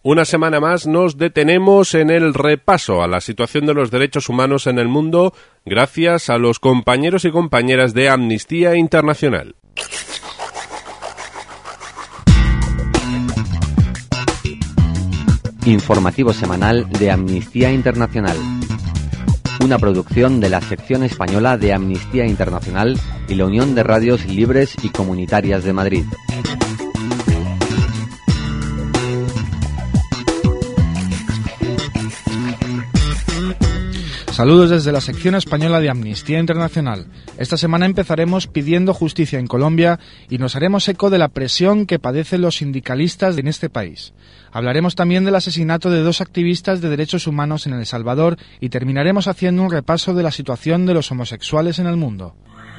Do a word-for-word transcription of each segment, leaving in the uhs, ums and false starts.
Una semana más nos detenemos en el repaso a la situación de los derechos humanos en el mundo gracias a los compañeros y compañeras de Amnistía Internacional. Informativo semanal de Amnistía Internacional. Una producción de la sección española de Amnistía Internacional y la Unión de Radios Libres y Comunitarias de Madrid. Saludos desde la sección española de Amnistía Internacional. Esta semana empezaremos pidiendo justicia en Colombia y nos haremos eco de la presión que padecen los sindicalistas en este país. Hablaremos también del asesinato de dos activistas de derechos humanos en El Salvador y terminaremos haciendo un repaso de la situación de los homosexuales en el mundo.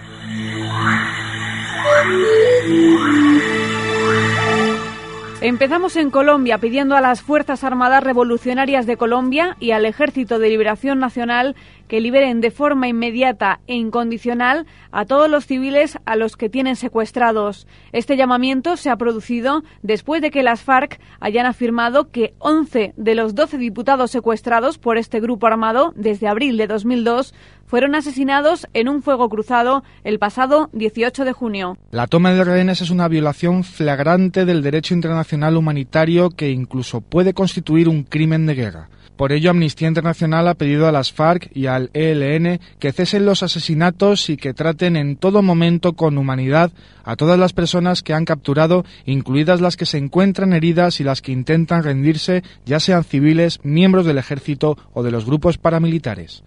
Empezamos en Colombia pidiendo a las Fuerzas Armadas Revolucionarias de Colombia y al Ejército de Liberación Nacional que liberen de forma inmediata e incondicional a todos los civiles a los que tienen secuestrados. Este llamamiento se ha producido después de que las FARC hayan afirmado que once de los doce diputados secuestrados por este grupo armado desde abril de dos mil dos fueron asesinados en un fuego cruzado el pasado dieciocho de junio. La toma de rehenes es una violación flagrante del derecho internacional humanitario que incluso puede constituir un crimen de guerra. Por ello, Amnistía Internacional ha pedido a las FARC y al E L N que cesen los asesinatos y que traten en todo momento con humanidad a todas las personas que han capturado, incluidas las que se encuentran heridas y las que intentan rendirse, ya sean civiles, miembros del ejército o de los grupos paramilitares.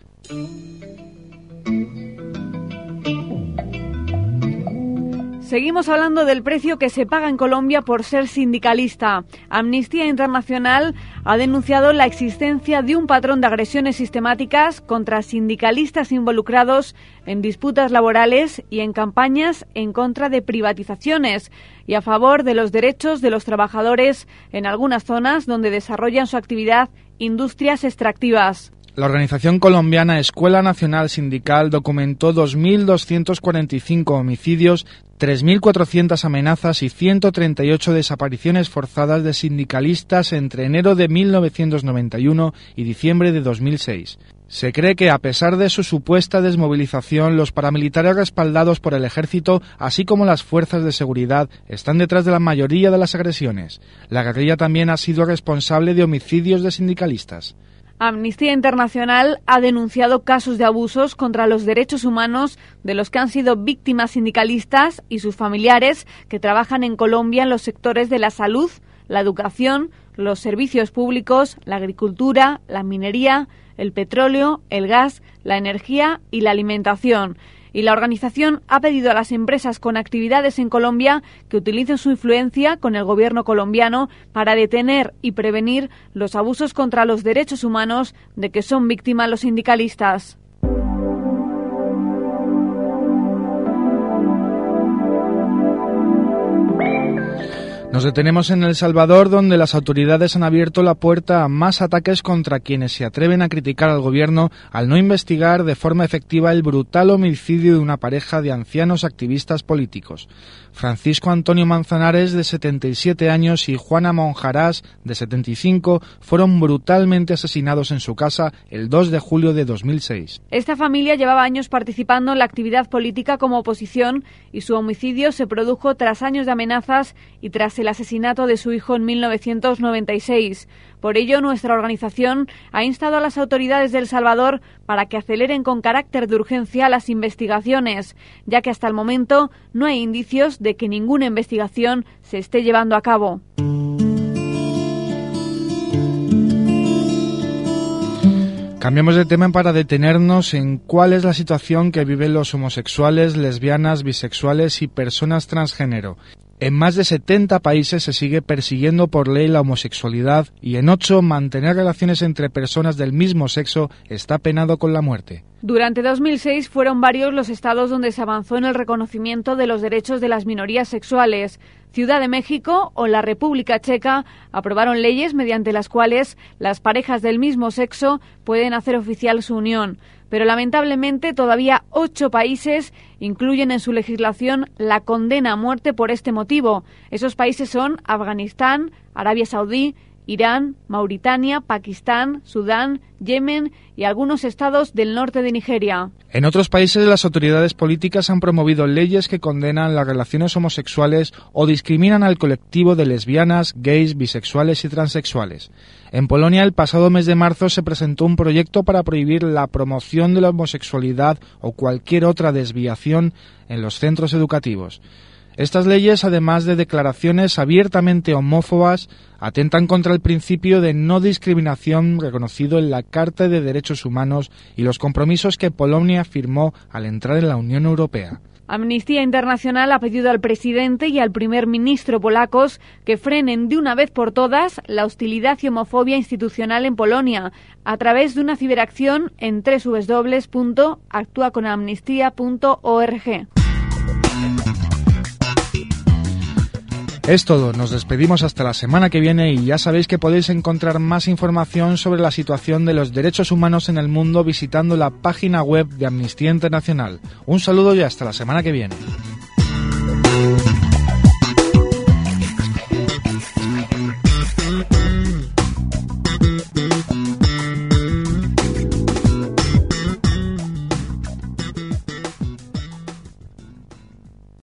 Seguimos hablando del precio que se paga en Colombia por ser sindicalista. Amnistía Internacional ha denunciado la existencia de un patrón de agresiones sistemáticas contra sindicalistas involucrados en disputas laborales y en campañas en contra de privatizaciones y a favor de los derechos de los trabajadores en algunas zonas donde desarrollan su actividad industrias extractivas. La organización colombiana Escuela Nacional Sindical documentó dos mil doscientos cuarenta y cinco homicidios, tres mil cuatrocientas amenazas y ciento treinta y ocho desapariciones forzadas de sindicalistas entre enero de mil novecientos noventa y uno y diciembre de dos mil seis. Se cree que, a pesar de su supuesta desmovilización, los paramilitares respaldados por el ejército, así como las fuerzas de seguridad, están detrás de la mayoría de las agresiones. La guerrilla también ha sido responsable de homicidios de sindicalistas. Amnistía Internacional ha denunciado casos de abusos contra los derechos humanos de los que han sido víctimas sindicalistas y sus familiares que trabajan en Colombia en los sectores de la salud, la educación, los servicios públicos, la agricultura, la minería, el petróleo, el gas, la energía y la alimentación. Y la organización ha pedido a las empresas con actividades en Colombia que utilicen su influencia con el gobierno colombiano para detener y prevenir los abusos contra los derechos humanos de que son víctimas los sindicalistas. Nos detenemos en El Salvador, donde las autoridades han abierto la puerta a más ataques contra quienes se atreven a criticar al gobierno al no investigar de forma efectiva el brutal homicidio de una pareja de ancianos activistas políticos. Francisco Antonio Manzanares, de setenta y siete años, y Juana Monjarás, de setenta y cinco, fueron brutalmente asesinados en su casa el dos de julio de dos mil seis. Esta familia llevaba años participando en la actividad política como oposición y su homicidio se produjo tras años de amenazas y tras el asesinato de su hijo en mil novecientos noventa y seis. Por ello, nuestra organización ha instado a las autoridades de El Salvador para que aceleren con carácter de urgencia las investigaciones, ya que hasta el momento no hay indicios de que ninguna investigación se esté llevando a cabo. Cambiamos de tema para detenernos en cuál es la situación que viven los homosexuales, lesbianas, bisexuales y personas transgénero. En más de setenta países se sigue persiguiendo por ley la homosexualidad y en ocho mantener relaciones entre personas del mismo sexo está penado con la muerte. Durante dos mil seis fueron varios los estados donde se avanzó en el reconocimiento de los derechos de las minorías sexuales. Ciudad de México o la República Checa aprobaron leyes mediante las cuales las parejas del mismo sexo pueden hacer oficial su unión. Pero lamentablemente todavía ocho países incluyen en su legislación la condena a muerte por este motivo. Esos países son Afganistán, Arabia Saudí, Irán, Mauritania, Pakistán, Sudán, Yemen y algunos estados del norte de Nigeria. En otros países, las autoridades políticas han promovido leyes que condenan las relaciones homosexuales o discriminan al colectivo de lesbianas, gays, bisexuales y transexuales. En Polonia, el pasado mes de marzo se presentó un proyecto para prohibir la promoción de la homosexualidad o cualquier otra desviación en los centros educativos. Estas leyes, además de declaraciones abiertamente homófobas, atentan contra el principio de no discriminación reconocido en la Carta de Derechos Humanos y los compromisos que Polonia firmó al entrar en la Unión Europea. Amnistía Internacional ha pedido al presidente y al primer ministro polacos que frenen de una vez por todas la hostilidad y homofobia institucional en Polonia a través de una ciberacción en doble u doble u doble u punto actúa con amnistía punto org. Es todo, nos despedimos hasta la semana que viene y ya sabéis que podéis encontrar más información sobre la situación de los derechos humanos en el mundo visitando la página web de Amnistía Internacional. Un saludo y hasta la semana que viene.